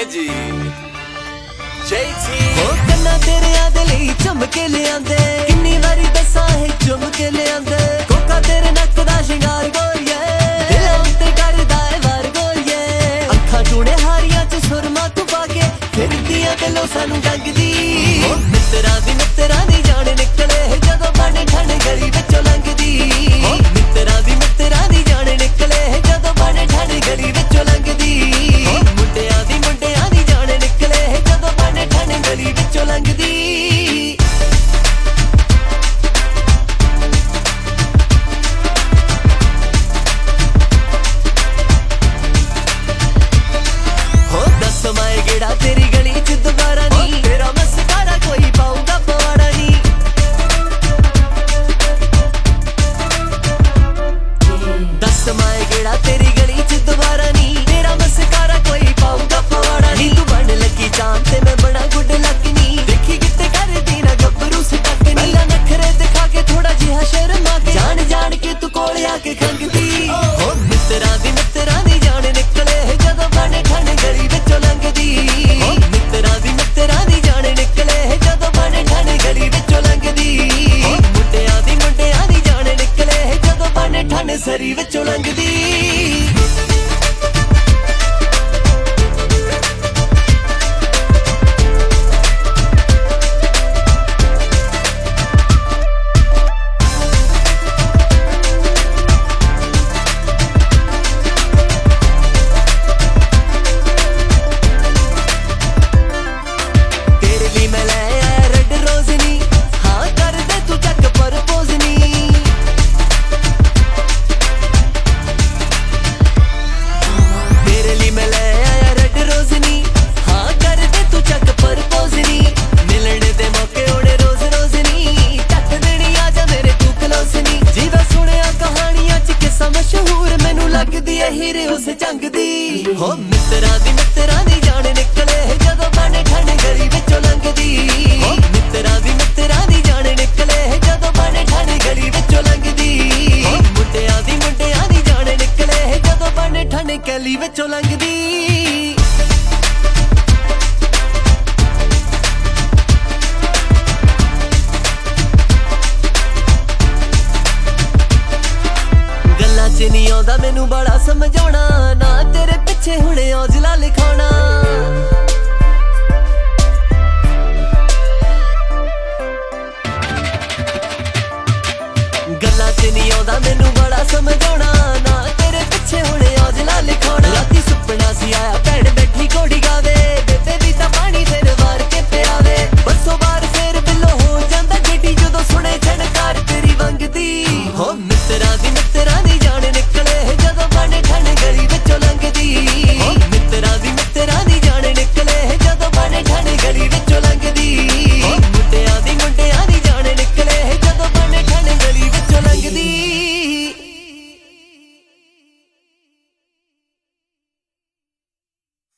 जी JT कन्ना तेरे दे लई चमके लियांदे किन्नी वारी दसां है चुमके लियांदे कोका तेरे नक दा शिंगार गोरिए दिल उत्ते करदा है वार गोरिए अखां चूड़े हारियां च सुरमा तू पाके फिरदियां दिलों सानू डंगदी मित्तरां दी जान निकले जदों बन ठंड गली विचों लंघदी मित्तरां दी जान निकले जदों बन ठंड गली विचों लंघदी मुंडियां दी जान निकले जदों बन ठंड गली विचों लंघदी समाए गेड़ा तेरी गली च दोबारा नी तेरा मस्कारा कोई पाऊंगा पवाड़ा नी दस समाए गेड़ा तेरी गली च दोबारा नी तेरा मस्कारा कोई पाऊंगा पवाड़ा नी तू बन लगी जान ते मैं बड़ा गुड लक नी देखी किते कर दी ना गब्बरू से टक नी नखरे दिखा के थोड़ा जिहा शर्मा के जान के तू कोल आके खंगदी ओ मित्तरां दी जान निकले जदों बने ठंड गली विचों लंघदी मित्तरां दी जान निकले जदों बने ठंड गली विचों लंघदी मुंडियां दी जान निकले जदों बने ठंड सरी विचों लंघदी हीरे उस जंग दी हो मित्तरां दी जान निकले जदों बने ठंड गली विचों लंघदी मित्तरां दी जान निकले जदों बने ठंड गली विचों लंघदी मुंडियां दी जान निकले जदों बने ठंड गली विचों लंघदी च नहीं आउंदा मैनू बड़ा समझाउणा ना तेरे पिछे हुणे औजला लिखाउणा गल्लां च नहीं आउंदा मैनू बड़ा समझाउणा ना तेरे पिछे हुणे औजला लिखाउणा राती सुपना सी आया भैण बैठी घोड़ी गा